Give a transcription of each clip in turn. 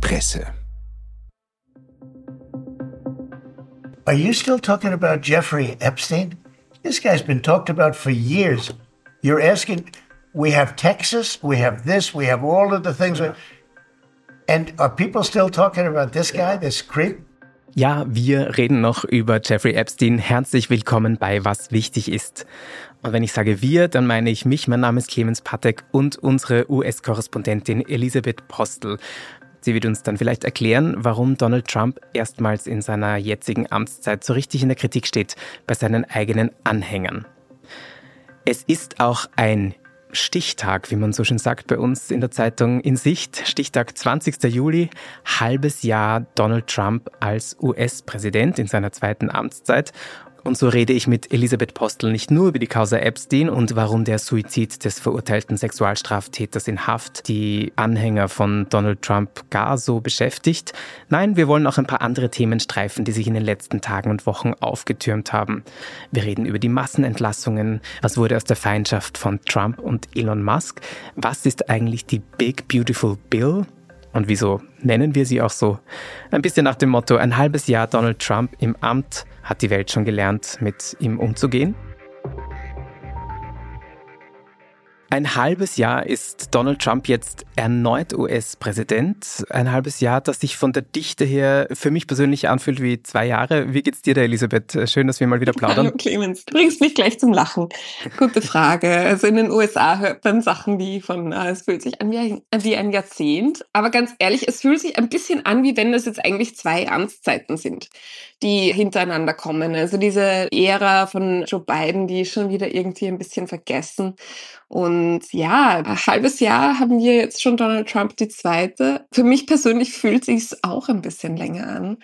Presse. Are you still talking about Jeffrey Epstein? This guy's been talked about for years. You're asking, we have Texas, we have this, we have all of the things. And are people still talking about this guy, this creep? Ja, wir reden noch über Jeffrey Epstein. Herzlich willkommen bei Was wichtig ist. Und wenn ich sage wir, dann meine ich mich. Mein Name ist Clemens Patek und unsere US-Korrespondentin Elisabeth Postel. Sie wird uns dann vielleicht erklären, warum Donald Trump erstmals in seiner jetzigen Amtszeit so richtig in der Kritik steht bei seinen eigenen Anhängern. Es ist auch ein Stichtag, wie man so schön sagt bei uns in der Zeitung in Sicht. Stichtag 20. Juli, halbes Jahr Donald Trump als US-Präsident in seiner zweiten Amtszeit. Und so rede ich mit Elisabeth Postel nicht nur über die Causa Epstein und warum der Suizid des verurteilten Sexualstraftäters in Haft die Anhänger von Donald Trump gar so beschäftigt. Nein, wir wollen auch ein paar andere Themen streifen, die sich in den letzten Tagen und Wochen aufgetürmt haben. Wir reden über die Massenentlassungen, was wurde aus der Feindschaft von Trump und Elon Musk, was ist eigentlich die Big Beautiful Bill? Und wieso nennen wir sie auch so? Ein bisschen nach dem Motto, ein halbes Jahr Donald Trump im Amt, hat die Welt schon gelernt, mit ihm umzugehen? Ein halbes Jahr ist Donald Trump jetzt erneut US-Präsident. Ein halbes Jahr, das sich von der Dichte her für mich persönlich anfühlt wie 2 Jahre. Wie geht's dir da, Elisabeth? Schön, dass wir mal wieder plaudern. Hallo Clemens, du bringst mich gleich zum Lachen. Gute Frage. Also in den USA hört man Sachen wie von, es fühlt sich an wie ein Jahrzehnt. Aber ganz ehrlich, es fühlt sich ein bisschen an, wie wenn das jetzt eigentlich 2 Amtszeiten sind, die hintereinander kommen. Also diese Ära von Joe Biden, die ist schon wieder irgendwie ein bisschen vergessen. Und ja, ein halbes Jahr haben wir jetzt schon Donald Trump die zweite. Für mich persönlich fühlt sich's auch ein bisschen länger an.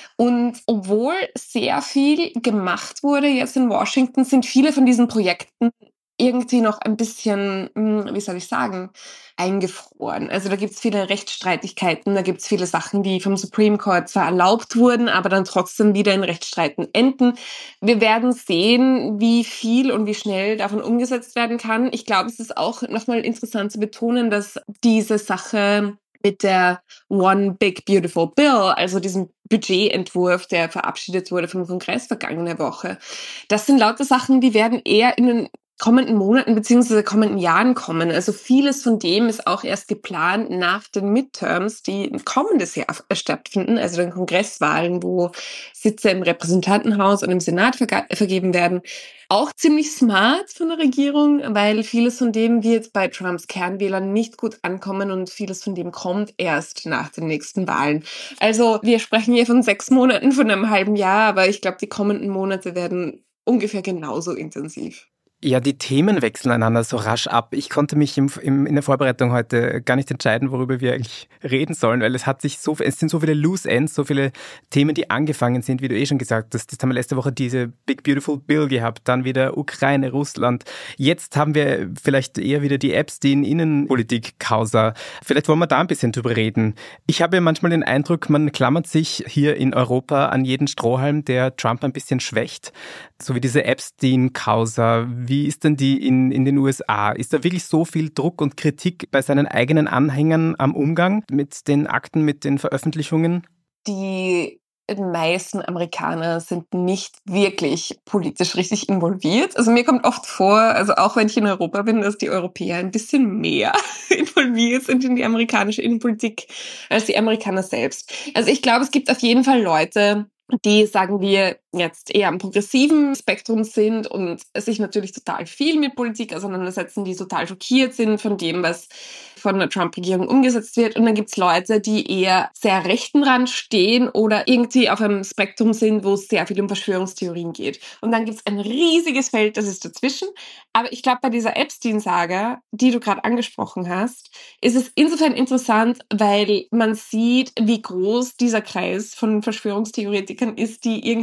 Und obwohl sehr viel gemacht wurde jetzt in Washington, sind viele von diesen Projekten irgendwie noch ein bisschen, wie soll ich sagen, eingefroren. Also da gibt's viele Rechtsstreitigkeiten, da gibt's viele Sachen, die vom Supreme Court zwar erlaubt wurden, aber dann trotzdem wieder in Rechtsstreiten enden. Wir werden sehen, wie viel und wie schnell davon umgesetzt werden kann. Ich glaube, es ist auch nochmal interessant zu betonen, dass diese Sache mit der One Big Beautiful Bill, also diesem Budgetentwurf, der verabschiedet wurde vom Kongress vergangene Woche, das sind lauter Sachen, die werden eher in den kommenden Monaten bzw. kommenden Jahren kommen. Also vieles von dem ist auch erst geplant nach den Midterms, die kommendes Jahr stattfinden, also den Kongresswahlen, wo Sitze im Repräsentantenhaus und im Senat vergeben werden. Auch ziemlich smart von der Regierung, weil vieles von dem wird bei Trumps Kernwählern nicht gut ankommen und vieles von dem kommt erst nach den nächsten Wahlen. Also wir sprechen hier von 6 Monaten, von einem halben Jahr, aber ich glaube, die kommenden Monate werden ungefähr genauso intensiv. Ja, die Themen wechseln einander so rasch ab. Ich konnte mich in der Vorbereitung heute gar nicht entscheiden, worüber wir eigentlich reden sollen, weil es sind so viele Loose Ends, so viele Themen, die angefangen sind, wie du schon gesagt hast. Das haben wir letzte Woche diese Big Beautiful Bill gehabt, dann wieder Ukraine, Russland. Jetzt haben wir vielleicht eher wieder die Epstein-Innenpolitik-Causa. Vielleicht wollen wir da ein bisschen drüber reden. Ich habe ja manchmal den Eindruck, man klammert sich hier in Europa an jeden Strohhalm, der Trump ein bisschen schwächt. So wie diese Epstein-Causa. Wie ist denn die in den USA? Ist da wirklich so viel Druck und Kritik bei seinen eigenen Anhängern am Umgang mit den Akten, mit den Veröffentlichungen? Die meisten Amerikaner sind nicht wirklich politisch richtig involviert. Also mir kommt oft vor, also auch wenn ich in Europa bin, dass die Europäer ein bisschen mehr involviert sind in die amerikanische Innenpolitik als die Amerikaner selbst. Also ich glaube, es gibt auf jeden Fall Leute, die, sagen wir, jetzt eher am progressiven Spektrum sind und sich natürlich total viel mit Politik auseinandersetzen, die total schockiert sind von dem, was von der Trump-Regierung umgesetzt wird. Und dann gibt's Leute, die eher sehr rechten Rand stehen oder irgendwie auf einem Spektrum sind, wo es sehr viel um Verschwörungstheorien geht. Und dann gibt's ein riesiges Feld, das ist dazwischen. Aber ich glaube, bei dieser Epstein-Saga, die du gerade angesprochen hast, ist es insofern interessant, weil man sieht, wie groß dieser Kreis von Verschwörungstheoretikern ist, die irgendwie Einfluss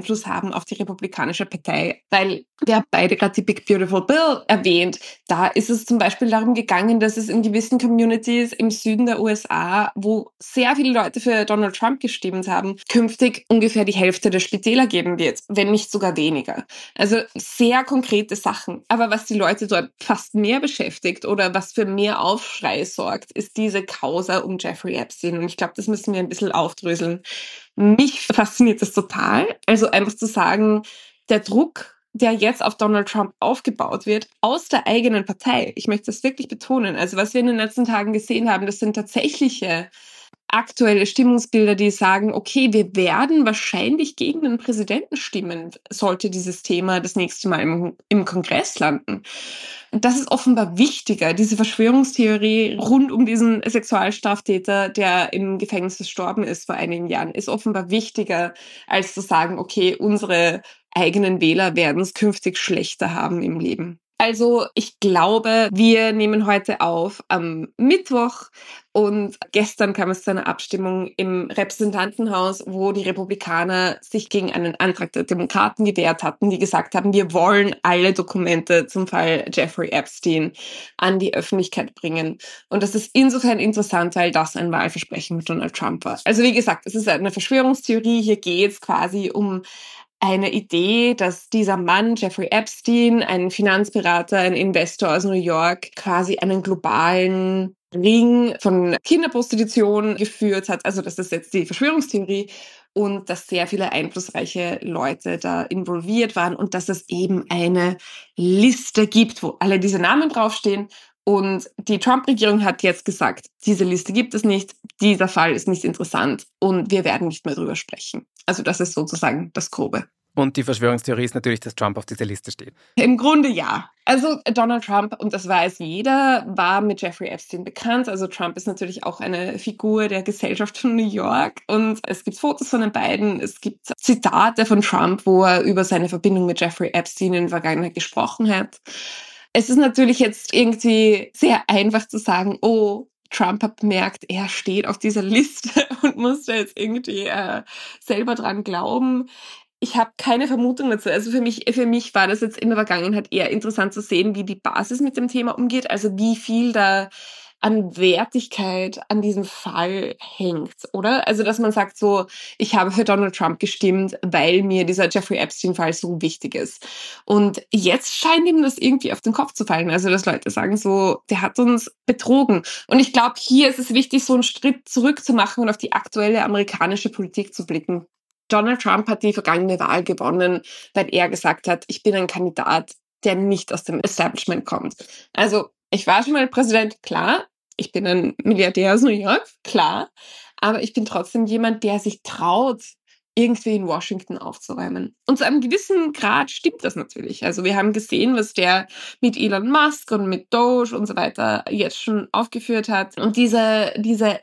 Einfluss haben auf die Republikanische Partei. Weil wir haben beide gerade die Big Beautiful Bill erwähnt. Da ist es zum Beispiel darum gegangen, dass es in gewissen Communities im Süden der USA, wo sehr viele Leute für Donald Trump gestimmt haben, künftig ungefähr die Hälfte der Spitäler geben wird, wenn nicht sogar weniger. Also sehr konkrete Sachen. Aber was die Leute dort fast mehr beschäftigt oder was für mehr Aufschrei sorgt, ist diese Causa um Jeffrey Epstein. Und ich glaube, das müssen wir ein bisschen aufdröseln. Mich fasziniert das total. Also einfach zu sagen, der Druck, der jetzt auf Donald Trump aufgebaut wird, aus der eigenen Partei. Ich möchte das wirklich betonen. Also was wir in den letzten Tagen gesehen haben, das sind tatsächliche aktuelle Stimmungsbilder, die sagen, okay, wir werden wahrscheinlich gegen den Präsidenten stimmen, sollte dieses Thema das nächste Mal im Kongress landen. Und das ist offenbar wichtiger, diese Verschwörungstheorie rund um diesen Sexualstraftäter, der im Gefängnis gestorben ist vor einigen Jahren, ist offenbar wichtiger, als zu sagen, okay, unsere eigenen Wähler werden es künftig schlechter haben im Leben. Also ich glaube, wir nehmen heute auf am Mittwoch und gestern kam es zu einer Abstimmung im Repräsentantenhaus, wo die Republikaner sich gegen einen Antrag der Demokraten gewehrt hatten, die gesagt haben, wir wollen alle Dokumente zum Fall Jeffrey Epstein an die Öffentlichkeit bringen. Und das ist insofern interessant, weil das ein Wahlversprechen mit Donald Trump war. Also wie gesagt, es ist eine Verschwörungstheorie. Hier geht es quasi um eine Idee, dass dieser Mann, Jeffrey Epstein, ein Finanzberater, ein Investor aus New York, quasi einen globalen Ring von Kinderprostitution geführt hat. Also das ist jetzt die Verschwörungstheorie. Und dass sehr viele einflussreiche Leute da involviert waren und dass es eben eine Liste gibt, wo alle diese Namen draufstehen. Und die Trump-Regierung hat jetzt gesagt, diese Liste gibt es nicht, dieser Fall ist nicht interessant und wir werden nicht mehr drüber sprechen. Also das ist sozusagen das Grobe. Und die Verschwörungstheorie ist natürlich, dass Trump auf dieser Liste steht. Im Grunde ja. Also Donald Trump, und das weiß jeder, war mit Jeffrey Epstein bekannt. Also Trump ist natürlich auch eine Figur der Gesellschaft von New York. Und es gibt Fotos von den beiden. Es gibt Zitate von Trump, wo er über seine Verbindung mit Jeffrey Epstein in der Vergangenheit gesprochen hat. Es ist natürlich jetzt irgendwie sehr einfach zu sagen, oh, Trump hat bemerkt, er steht auf dieser Liste und muss da jetzt irgendwie selber dran glauben. Ich habe keine Vermutung dazu. Also für mich war das jetzt in der Vergangenheit eher interessant zu sehen, wie die Basis mit dem Thema umgeht, also wie viel da an Wertigkeit an diesem Fall hängt, oder? Also dass man sagt so, ich habe für Donald Trump gestimmt, weil mir dieser Jeffrey Epstein-Fall so wichtig ist. Und jetzt scheint ihm das irgendwie auf den Kopf zu fallen. Also dass Leute sagen so, der hat uns betrogen. Und ich glaube, hier ist es wichtig, so einen Schritt zurück zu machen und auf die aktuelle amerikanische Politik zu blicken. Donald Trump hat die vergangene Wahl gewonnen, weil er gesagt hat, ich bin ein Kandidat, der nicht aus dem Establishment kommt. Also ich war schon mal Präsident, klar. Ich bin ein Milliardär aus New York, klar. Aber ich bin trotzdem jemand, der sich traut, irgendwie in Washington aufzuräumen. Und zu einem gewissen Grad stimmt das natürlich. Also wir haben gesehen, was der mit Elon Musk und mit Doge und so weiter jetzt schon aufgeführt hat. Und diese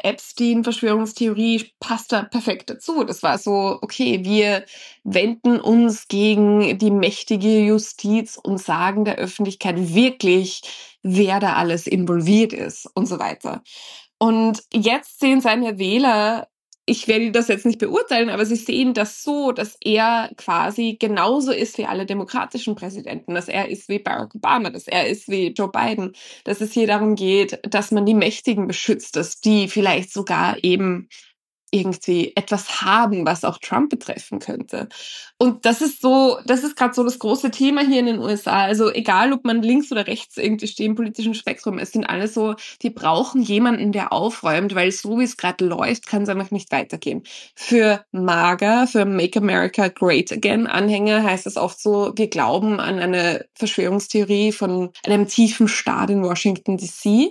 Epstein-Verschwörungstheorie passt da perfekt dazu. Das war so, okay, wir wenden uns gegen die mächtige Justiz und sagen der Öffentlichkeit wirklich, wer da alles involviert ist und so weiter. Und jetzt sehen seine Wähler, ich werde das jetzt nicht beurteilen, aber sie sehen das so, dass er quasi genauso ist wie alle demokratischen Präsidenten, dass er ist wie Barack Obama, dass er ist wie Joe Biden, dass es hier darum geht, dass man die Mächtigen beschützt, dass die vielleicht sogar eben irgendwie etwas haben, was auch Trump betreffen könnte. Und das ist gerade so das große Thema hier in den USA. Also egal, ob man links oder rechts irgendwie steht im politischen Spektrum, es sind alle so, die brauchen jemanden, der aufräumt, weil so wie es gerade läuft, kann es einfach nicht weitergehen. Für MAGA, für Make America Great Again Anhänger heißt es oft so, wir glauben an eine Verschwörungstheorie von einem tiefen Staat in Washington DC.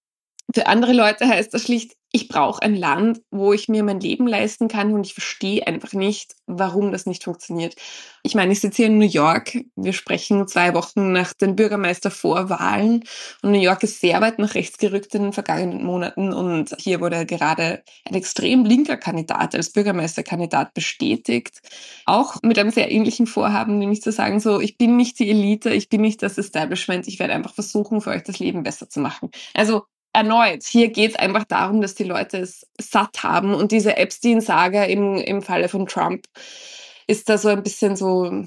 Für andere Leute heißt das schlicht, ich brauche ein Land, wo ich mir mein Leben leisten kann und ich verstehe einfach nicht, warum das nicht funktioniert. Ich meine, ich sitze hier in New York. Wir sprechen 2 Wochen nach den Bürgermeistervorwahlen und New York ist sehr weit nach rechts gerückt in den vergangenen Monaten und hier wurde gerade ein extrem linker Kandidat als Bürgermeisterkandidat bestätigt. Auch mit einem sehr ähnlichen Vorhaben, nämlich zu sagen so, ich bin nicht die Elite, ich bin nicht das Establishment, ich werde einfach versuchen, für euch das Leben besser zu machen. Also erneut, hier geht es einfach darum, dass die Leute es satt haben und diese Epstein-Saga im Falle von Trump, ist da so ein bisschen so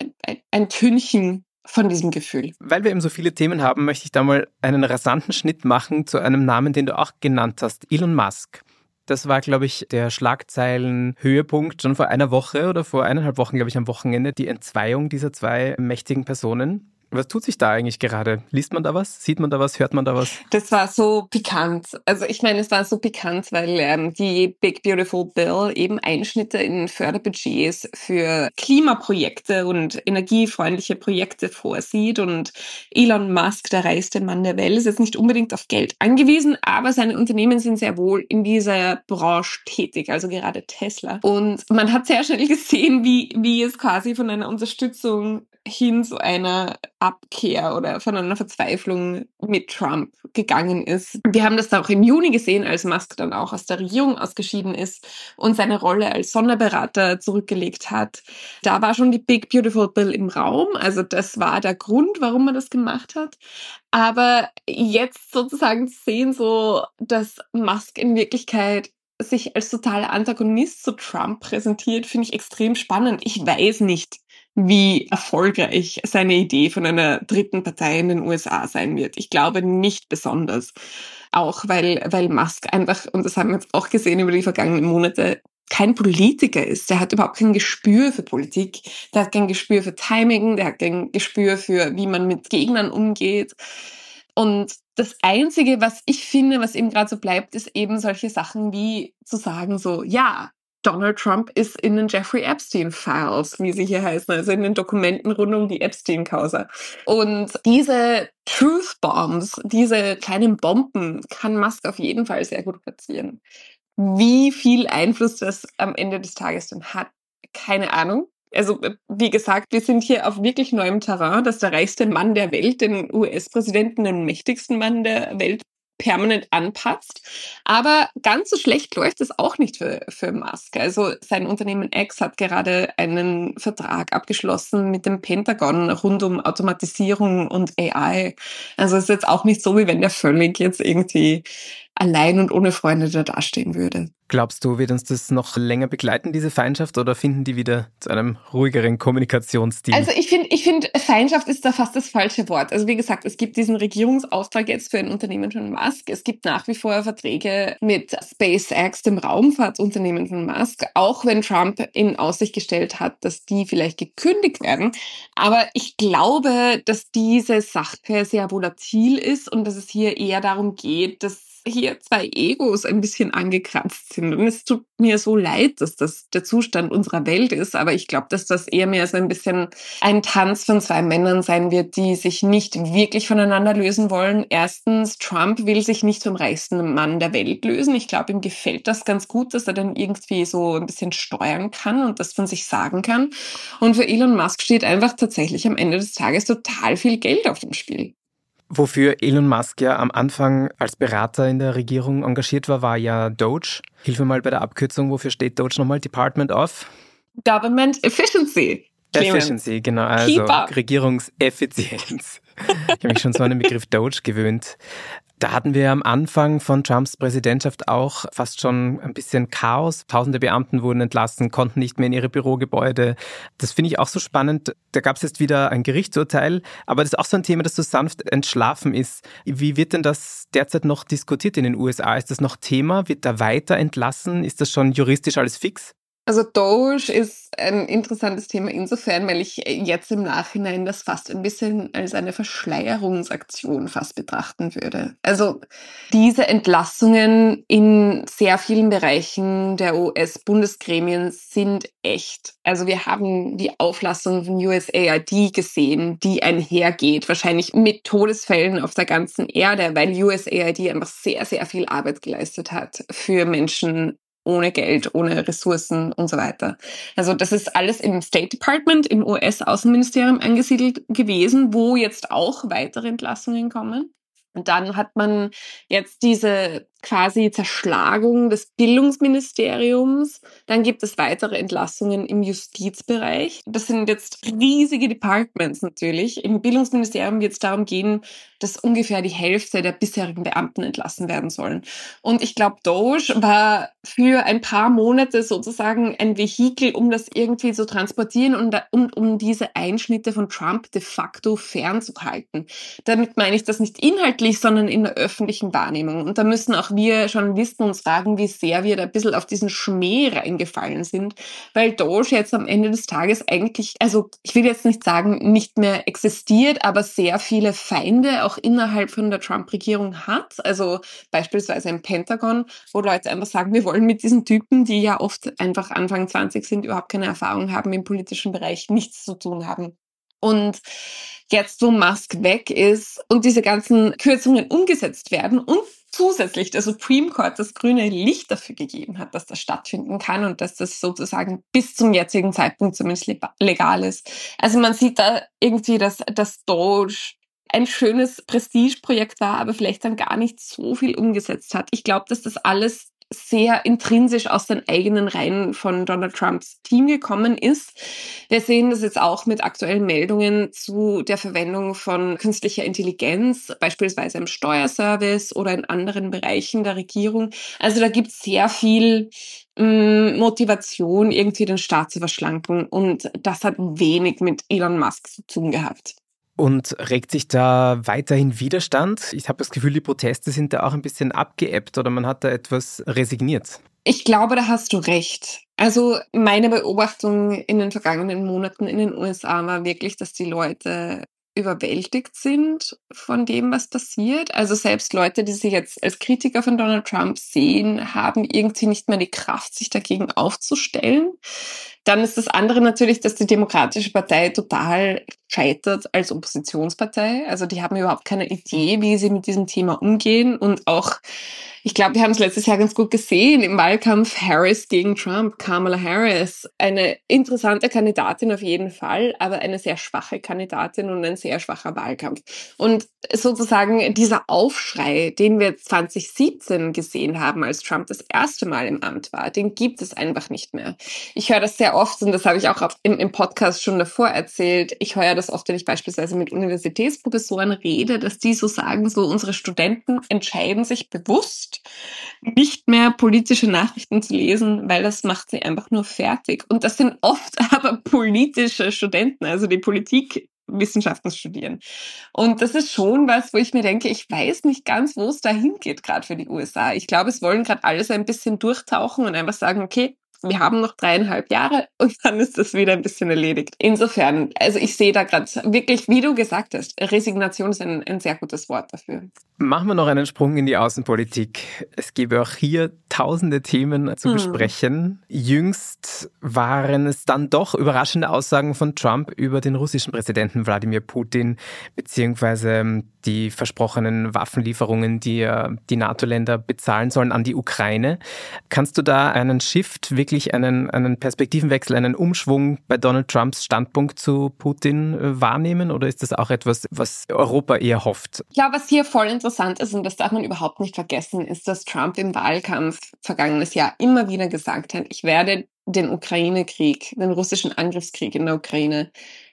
ein Tünchen von diesem Gefühl. Weil wir eben so viele Themen haben, möchte ich da mal einen rasanten Schnitt machen zu einem Namen, den du auch genannt hast, Elon Musk. Das war, glaube ich, der Schlagzeilen-Höhepunkt schon vor einer Woche oder vor 1,5 Wochen, glaube ich, am Wochenende, die Entzweiung dieser 2 mächtigen Personen. Was tut sich da eigentlich gerade? Liest man da was? Sieht man da was? Hört man da was? Das war so pikant. Also ich meine, es war so pikant, weil die Big Beautiful Bill eben Einschnitte in Förderbudgets für Klimaprojekte und energiefreundliche Projekte vorsieht. Und Elon Musk, der reichste Mann der Welt, ist jetzt nicht unbedingt auf Geld angewiesen, aber seine Unternehmen sind sehr wohl in dieser Branche tätig, also gerade Tesla. Und man hat sehr schnell gesehen, wie es quasi von einer Unterstützung hin zu einer Abkehr oder von einer Verzweiflung mit Trump gegangen ist. Wir haben das da auch im Juni gesehen, als Musk dann auch aus der Regierung ausgeschieden ist und seine Rolle als Sonderberater zurückgelegt hat. Da war schon die Big Beautiful Bill im Raum. Also das war der Grund, warum man das gemacht hat. Aber jetzt sozusagen zu sehen, so, dass Musk in Wirklichkeit sich als totaler Antagonist zu Trump präsentiert, finde ich extrem spannend. Ich weiß nicht, wie erfolgreich seine Idee von einer dritten Partei in den USA sein wird. Ich glaube nicht besonders. Auch weil Musk einfach, und das haben wir jetzt auch gesehen über die vergangenen Monate, kein Politiker ist. Der hat überhaupt kein Gespür für Politik. Der hat kein Gespür für Timing. Der hat kein Gespür für, wie man mit Gegnern umgeht. Und das Einzige, was ich finde, was eben gerade so bleibt, ist eben solche Sachen wie zu sagen so, ja, Donald Trump ist in den Jeffrey Epstein Files, wie sie hier heißen, also in den Dokumenten rund um die Epstein-Causa. Und diese Truth Bombs, diese kleinen Bomben, kann Musk auf jeden Fall sehr gut platzieren. Wie viel Einfluss das am Ende des Tages dann hat, keine Ahnung. Also, wie gesagt, wir sind hier auf wirklich neuem Terrain, dass der reichste Mann der Welt den US-Präsidenten, den mächtigsten Mann der Welt, permanent anpatzt. Aber ganz so schlecht läuft es auch nicht für Musk. Also sein Unternehmen X hat gerade einen Vertrag abgeschlossen mit dem Pentagon rund um Automatisierung und AI. Also es ist jetzt auch nicht so, wie wenn der völlig jetzt irgendwie allein und ohne Freunde da dastehen würde. Glaubst du, wird uns das noch länger begleiten, diese Feindschaft, oder finden die wieder zu einem ruhigeren Kommunikationsstil? Also ich finde, Feindschaft ist da fast das falsche Wort. Also wie gesagt, es gibt diesen Regierungsauftrag jetzt für ein Unternehmen von Musk. Es gibt nach wie vor Verträge mit SpaceX, dem Raumfahrtsunternehmen von Musk, auch wenn Trump in Aussicht gestellt hat, dass die vielleicht gekündigt werden. Aber ich glaube, dass diese Sache sehr volatil ist und dass es hier eher darum geht, dass hier 2 Egos ein bisschen angekratzt sind. Und es tut mir so leid, dass das der Zustand unserer Welt ist, aber ich glaube, dass das eher mehr so ein bisschen ein Tanz von 2 Männern sein wird, die sich nicht wirklich voneinander lösen wollen. Erstens, Trump will sich nicht zum reichsten Mann der Welt lösen. Ich glaube, ihm gefällt das ganz gut, dass er dann irgendwie so ein bisschen steuern kann und das von sich sagen kann. Und für Elon Musk steht einfach tatsächlich am Ende des Tages total viel Geld auf dem Spiel. Wofür Elon Musk ja am Anfang als Berater in der Regierung engagiert war, war ja Doge. Hilf mir mal bei der Abkürzung, wofür steht Doge nochmal? Department of? Government Efficiency. Efficiency, genau, also Regierungseffizienz. Ich habe mich schon so an den Begriff Doge gewöhnt. Da hatten wir am Anfang von Trumps Präsidentschaft auch fast schon ein bisschen Chaos. Tausende Beamten wurden entlassen, konnten nicht mehr in ihre Bürogebäude. Das finde ich auch so spannend. Da gab es jetzt wieder ein Gerichtsurteil, aber das ist auch so ein Thema, das so sanft entschlafen ist. Wie wird denn das derzeit noch diskutiert in den USA? Ist das noch Thema? Wird da weiter entlassen? Ist das schon juristisch alles fix? Also Doge ist ein interessantes Thema insofern, weil ich jetzt im Nachhinein das fast ein bisschen als eine Verschleierungsaktion fast betrachten würde. Also diese Entlassungen in sehr vielen Bereichen der US-Bundesgremien sind echt. Also wir haben die Auflassung von USAID gesehen, die einhergeht, wahrscheinlich mit Todesfällen auf der ganzen Erde, weil USAID einfach sehr, sehr viel Arbeit geleistet hat für Menschen ohne Geld, ohne Ressourcen und so weiter. Also das ist alles im State Department, im US-Außenministerium angesiedelt gewesen, wo jetzt auch weitere Entlassungen kommen. Und dann hat man jetzt diese quasi Zerschlagung des Bildungsministeriums. Dann gibt es weitere Entlassungen im Justizbereich. Das sind jetzt riesige Departments natürlich. Im Bildungsministerium wird es darum gehen, dass ungefähr die Hälfte der bisherigen Beamten entlassen werden sollen. Und ich glaube, Doge war für ein paar Monate sozusagen ein Vehikel, um das irgendwie zu transportieren und um diese Einschnitte von Trump de facto fernzuhalten. Damit meine ich das nicht inhaltlich, sondern in der öffentlichen Wahrnehmung. Und da müssen auch wir Journalisten uns fragen, wie sehr wir da ein bisschen auf diesen Schmäh reingefallen sind, weil Doge jetzt am Ende des Tages eigentlich, also ich will jetzt nicht sagen, nicht mehr existiert, aber sehr viele Feinde auch innerhalb von der Trump-Regierung hat. Also beispielsweise im Pentagon, wo Leute einfach sagen, wir wollen mit diesen Typen, die ja oft einfach Anfang 20 sind, überhaupt keine Erfahrung haben im politischen Bereich, nichts zu tun haben. Und jetzt, wo Musk weg ist und diese ganzen Kürzungen umgesetzt werden und zusätzlich der Supreme Court das grüne Licht dafür gegeben hat, dass das stattfinden kann und dass das sozusagen bis zum jetzigen Zeitpunkt zumindest legal ist. Also man sieht da irgendwie, dass Doge ein schönes Prestigeprojekt war, aber vielleicht dann gar nicht so viel umgesetzt hat. Ich glaube, dass das alles sehr intrinsisch aus den eigenen Reihen von Donald Trumps Team gekommen ist. Wir sehen das jetzt auch mit aktuellen Meldungen zu der Verwendung von künstlicher Intelligenz, beispielsweise im Steuerservice oder in anderen Bereichen der Regierung. Also da gibt es sehr viel Motivation, irgendwie den Staat zu verschlanken. Und das hat wenig mit Elon Musk zu tun gehabt. Und regt sich da weiterhin Widerstand? Ich habe das Gefühl, die Proteste sind da auch ein bisschen abgeebbt oder man hat da etwas resigniert. Ich glaube, da hast du recht. Also meine Beobachtung in den vergangenen Monaten in den USA war wirklich, dass die Leute überwältigt sind von dem, was passiert. Also selbst Leute, die sich jetzt als Kritiker von Donald Trump sehen, haben irgendwie nicht mehr die Kraft, sich dagegen aufzustellen. Dann ist das andere natürlich, dass die Demokratische Partei total scheitert als Oppositionspartei. Also die haben überhaupt keine Idee, wie sie mit diesem Thema umgehen. Und auch, ich glaube, wir haben es letztes Jahr ganz gut gesehen, im Wahlkampf Harris gegen Trump, Kamala Harris. Eine interessante Kandidatin auf jeden Fall, aber eine sehr schwache Kandidatin und ein sehr schwacher Wahlkampf. Und sozusagen dieser Aufschrei, den wir 2017 gesehen haben, als Trump das erste Mal im Amt war, den gibt es einfach nicht mehr. Ich höre das sehr oft und das habe ich auch im Podcast schon davor erzählt. Ich höre das oft, wenn ich beispielsweise mit Universitätsprofessoren rede, dass die so sagen, so unsere Studenten entscheiden sich bewusst, nicht mehr politische Nachrichten zu lesen, weil das macht sie einfach nur fertig. Und das sind oft aber politische Studenten, also die Politikwissenschaften studieren. Und das ist schon was, wo ich mir denke, ich weiß nicht ganz, wo es dahin geht, gerade für die USA. Ich glaube, es wollen gerade alle so ein bisschen durchtauchen und einfach sagen, okay, wir haben noch 3,5 Jahre und dann ist das wieder ein bisschen erledigt. Insofern, also ich sehe da gerade wirklich, wie du gesagt hast, Resignation ist ein sehr gutes Wort dafür. Machen wir noch einen Sprung in die Außenpolitik. Es gäbe auch hier tausende Themen zu besprechen. Jüngst waren es dann doch überraschende Aussagen von Trump über den russischen Präsidenten Wladimir Putin, beziehungsweise die versprochenen Waffenlieferungen, die die NATO-Länder bezahlen sollen an die Ukraine. Kannst du da einen Shift, wirklich einen Perspektivenwechsel, einen Umschwung bei Donald Trumps Standpunkt zu Putin wahrnehmen? Oder ist das auch etwas, was Europa eher hofft? Ich glaube, was hier voll interessant ist, und das darf man überhaupt nicht vergessen, ist, dass Trump im Wahlkampf vergangenes Jahr immer wieder gesagt hat, ich werde den Ukraine-Krieg, den russischen Angriffskrieg in der Ukraine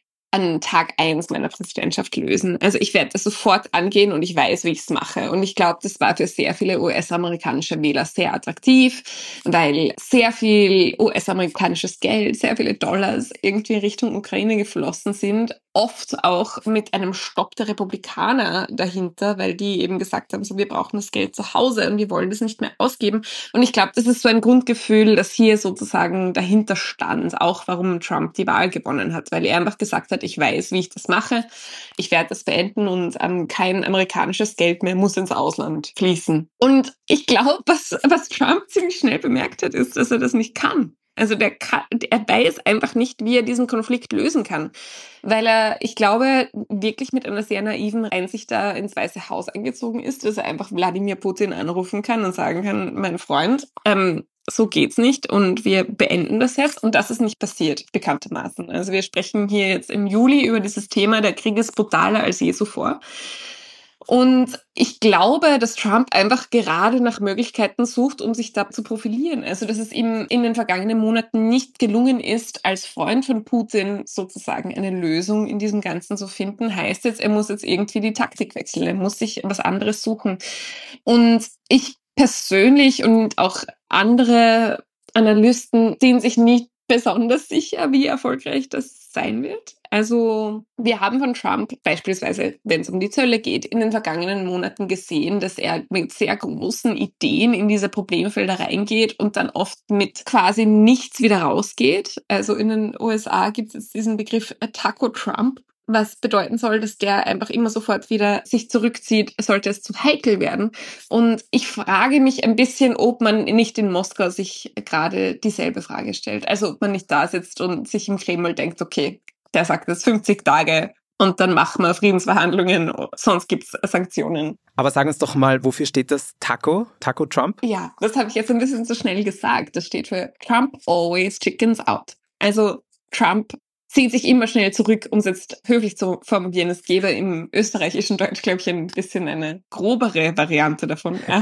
an Tag 1 meiner Präsidentschaft lösen. Also ich werde das sofort angehen und ich weiß, wie ich es mache. Und ich glaube, das war für sehr viele US-amerikanische Wähler sehr attraktiv, weil sehr viel US-amerikanisches Geld, sehr viele Dollars irgendwie Richtung Ukraine geflossen sind. Oft auch mit einem Stopp der Republikaner dahinter, weil die eben gesagt haben, so wir brauchen das Geld zu Hause und wir wollen das nicht mehr ausgeben. Und ich glaube, das ist so ein Grundgefühl, das hier sozusagen dahinter stand, auch warum Trump die Wahl gewonnen hat, weil er einfach gesagt hat, ich weiß, wie ich das mache, ich werde das beenden und kein amerikanisches Geld mehr muss ins Ausland fließen. Und ich glaube, was Trump ziemlich schnell bemerkt hat, ist, dass er das nicht kann. Also er weiß einfach nicht, wie er diesen Konflikt lösen kann, weil er, ich glaube, wirklich mit einer sehr naiven Einsicht da ins Weiße Haus eingezogen ist, dass er einfach Wladimir Putin anrufen kann und sagen kann, mein Freund, so geht's nicht und wir beenden das jetzt. Und das ist nicht passiert, bekanntermaßen. Also wir sprechen hier jetzt im Juli über dieses Thema, der Krieg ist brutaler als je zuvor. Und ich glaube, dass Trump einfach gerade nach Möglichkeiten sucht, um sich da zu profilieren. Also, dass es ihm in den vergangenen Monaten nicht gelungen ist, als Freund von Putin sozusagen eine Lösung in diesem Ganzen zu finden, heißt jetzt, er muss jetzt irgendwie die Taktik wechseln. Er muss sich was anderes suchen. Und ich persönlich und auch andere Analysten sehen sich nicht besonders sicher, wie erfolgreich das sein wird. Also wir haben von Trump beispielsweise, wenn es um die Zölle geht, in den vergangenen Monaten gesehen, dass er mit sehr großen Ideen in diese Problemfelder reingeht und dann oft mit quasi nichts wieder rausgeht. Also in den USA gibt es jetzt diesen Begriff Taco Trump, was bedeuten soll, dass der einfach immer sofort wieder sich zurückzieht, sollte es zu heikel werden. Und ich frage mich ein bisschen, ob man nicht in Moskau sich gerade dieselbe Frage stellt. Also ob man nicht da sitzt und sich im Kreml denkt, okay, der sagt jetzt 50 Tage und dann machen wir Friedensverhandlungen, sonst gibt's Sanktionen. Aber sagen uns doch mal, wofür steht das Taco? Taco Trump? Ja, das habe ich jetzt ein bisschen zu schnell gesagt. Das steht für Trump always chickens out. Also Trump zieht sich immer schnell zurück, um es jetzt höflich zu formulieren. Es gäbe im österreichischen Deutsch, glaube ich, ein bisschen eine grobere Variante davon. Ja.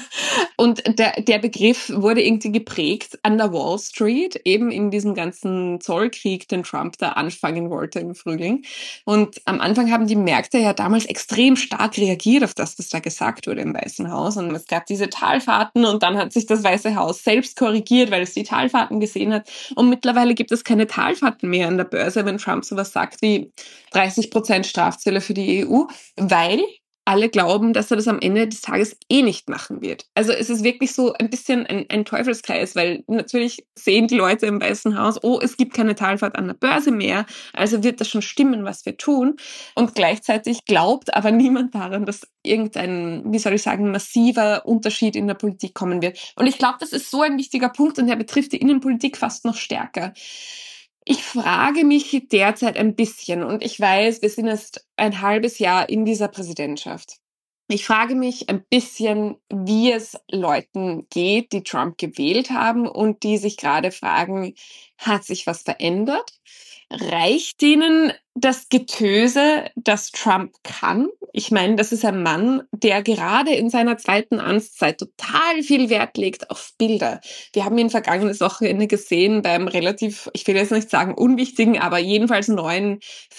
Und der Begriff wurde irgendwie geprägt an der Wall Street, eben in diesem ganzen Zollkrieg, den Trump da anfangen wollte im Frühling. Und am Anfang haben die Märkte ja damals extrem stark reagiert auf das, was da gesagt wurde im Weißen Haus. Und es gab diese Talfahrten und dann hat sich das Weiße Haus selbst korrigiert, weil es die Talfahrten gesehen hat. Und mittlerweile gibt es keine Talfahrten mehr an der Börse, wenn Trump sowas sagt wie 30% Strafzölle für die EU, weil alle glauben, dass er das am Ende des Tages eh nicht machen wird. Also es ist wirklich so ein bisschen ein Teufelskreis, weil natürlich sehen die Leute im Weißen Haus, oh, es gibt keine Talfahrt an der Börse mehr, also wird das schon stimmen, was wir tun. Und gleichzeitig glaubt aber niemand daran, dass irgendein, wie soll ich sagen, massiver Unterschied in der Politik kommen wird. Und ich glaube, das ist so ein wichtiger Punkt und der betrifft die Innenpolitik fast noch stärker. Ich frage mich derzeit ein bisschen, und ich weiß, wir sind erst ein halbes Jahr in dieser Präsidentschaft. Ich frage mich ein bisschen, wie es Leuten geht, die Trump gewählt haben und die sich gerade fragen, hat sich was verändert? Reicht ihnen das Getöse, das Trump kann? Ich meine, das ist ein Mann, der gerade in seiner zweiten Amtszeit total viel Wert legt auf Bilder. Wir haben ihn vergangenes Wochenende gesehen beim relativ, ich will jetzt nicht sagen unwichtigen, aber jedenfalls neuen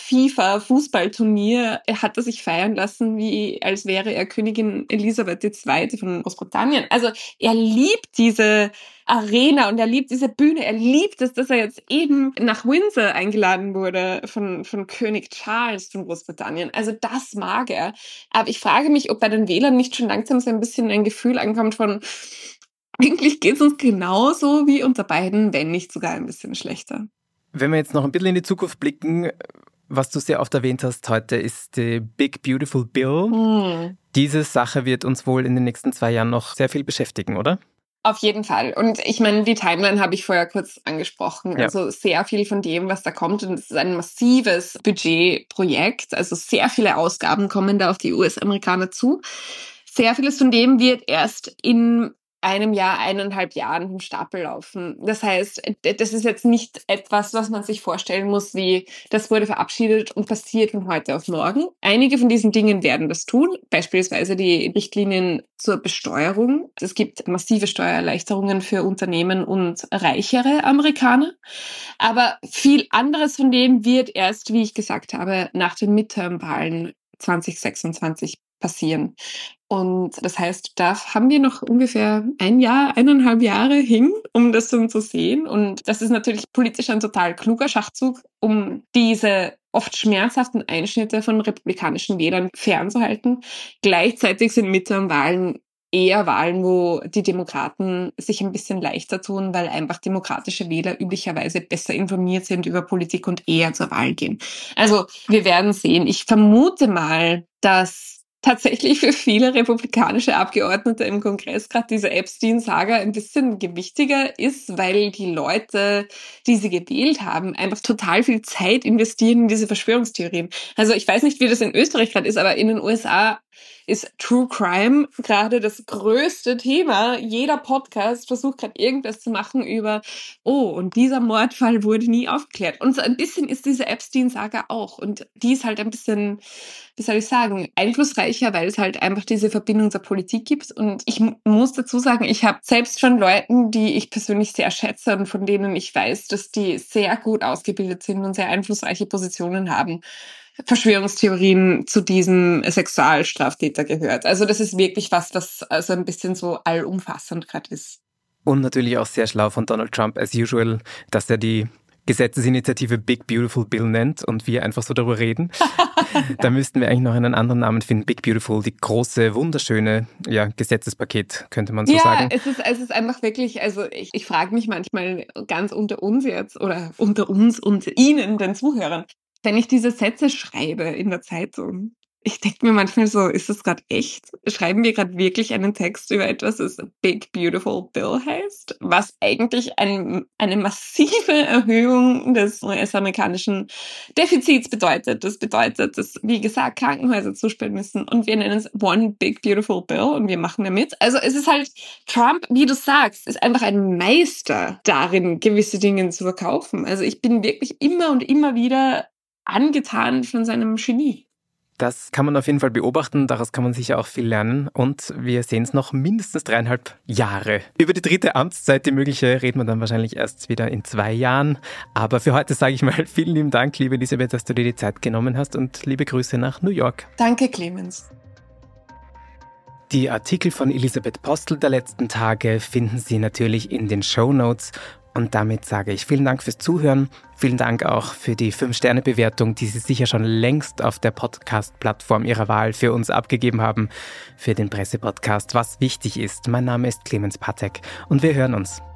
FIFA-Fußballturnier. Er hat sich feiern lassen, wie als wäre er Königin Elisabeth II. Von Großbritannien. Also er liebt diese Arena und er liebt diese Bühne. Er liebt es, dass er jetzt eben nach Windsor eingeladen wurde von König Charles von Großbritannien. Also das mag er. Aber ich frage mich, ob bei den Wählern nicht schon langsam so ein bisschen ein Gefühl ankommt von, eigentlich geht es uns genauso wie unter Biden, wenn nicht sogar ein bisschen schlechter. Wenn wir jetzt noch ein bisschen in die Zukunft blicken, was du sehr oft erwähnt hast heute, ist die Big Beautiful Bill. Diese Sache wird uns wohl in den nächsten 2 Jahren noch sehr viel beschäftigen, oder? Auf jeden Fall. Und ich meine, die Timeline habe ich vorher kurz angesprochen. Ja. Also sehr viel von dem, was da kommt. Und es ist ein massives Budgetprojekt. Also sehr viele Ausgaben kommen da auf die US-Amerikaner zu. Sehr vieles von dem wird erst in einem Jahr, 1,5 Jahren vom Stapel laufen. Das heißt, das ist jetzt nicht etwas, was man sich vorstellen muss, wie das wurde verabschiedet und passiert von heute auf morgen. Einige von diesen Dingen werden das tun, beispielsweise die Richtlinien zur Besteuerung. Es gibt massive Steuererleichterungen für Unternehmen und reichere Amerikaner. Aber viel anderes von dem wird erst, wie ich gesagt habe, nach den Midterm-Wahlen 2026 passieren. Und das heißt, da haben wir noch ungefähr 1 Jahr, 1,5 Jahre hin, um das dann zu sehen. Und das ist natürlich politisch ein total kluger Schachzug, um diese oft schmerzhaften Einschnitte von republikanischen Wählern fernzuhalten. Gleichzeitig sind Midterm-Wahlen eher Wahlen, wo die Demokraten sich ein bisschen leichter tun, weil einfach demokratische Wähler üblicherweise besser informiert sind über Politik und eher zur Wahl gehen. Also wir werden sehen. Ich vermute mal, dass tatsächlich für viele republikanische Abgeordnete im Kongress gerade diese Epstein-Saga ein bisschen gewichtiger ist, weil die Leute, die sie gewählt haben, einfach total viel Zeit investieren in diese Verschwörungstheorien. Also ich weiß nicht, wie das in Österreich gerade ist, aber in den USA ist True Crime gerade das größte Thema. Jeder Podcast versucht gerade irgendwas zu machen über, und dieser Mordfall wurde nie aufgeklärt. Und so ein bisschen ist diese Epstein-Saga auch. Und die ist halt ein bisschen, wie soll ich sagen, einflussreicher, weil es halt einfach diese Verbindung zur Politik gibt. Und ich muss dazu sagen, ich habe selbst schon Leuten, die ich persönlich sehr schätze und von denen ich weiß, dass die sehr gut ausgebildet sind und sehr einflussreiche Positionen haben, Verschwörungstheorien zu diesem Sexualstraftäter gehört. Also das ist wirklich was also ein bisschen so allumfassend gerade ist. Und natürlich auch sehr schlau von Donald Trump, as usual, dass er die Gesetzesinitiative Big Beautiful Bill nennt und wir einfach so darüber reden. Da müssten wir eigentlich noch einen anderen Namen finden. Big Beautiful, die große, wunderschöne Gesetzespaket, könnte man so sagen. Ja, es ist einfach wirklich, also ich frage mich manchmal ganz unter uns jetzt oder unter uns und Ihnen, den Zuhörern, wenn ich diese Sätze schreibe in der Zeitung. Ich denke mir manchmal so, ist das gerade echt? Schreiben wir gerade wirklich einen Text über etwas, das Big Beautiful Bill heißt? Was eigentlich eine massive Erhöhung des US-amerikanischen Defizits bedeutet. Das bedeutet, dass, wie gesagt, Krankenhäuser zusperren müssen und wir nennen es One Big Beautiful Bill und wir machen damit. Also es ist halt, Trump, wie du sagst, ist einfach ein Meister darin, gewisse Dinge zu verkaufen. Also ich bin wirklich immer und immer wieder angetan von seinem Genie. Das kann man auf jeden Fall beobachten, daraus kann man sicher auch viel lernen und wir sehen es noch mindestens 3,5 Jahre. Über die 3. Amtszeit, die mögliche, reden wir dann wahrscheinlich erst wieder in 2 Jahren. Aber für heute sage ich mal vielen lieben Dank, liebe Elisabeth, dass du dir die Zeit genommen hast und liebe Grüße nach New York. Danke, Clemens. Die Artikel von Elisabeth Postel der letzten Tage finden Sie natürlich in den Shownotes. Und damit sage ich vielen Dank fürs Zuhören. Vielen Dank auch für die 5-Sterne-Bewertung, die Sie sicher schon längst auf der Podcast-Plattform Ihrer Wahl für uns abgegeben haben. Für den Pressepodcast Was wichtig ist. Mein Name ist Clemens Patek und wir hören uns.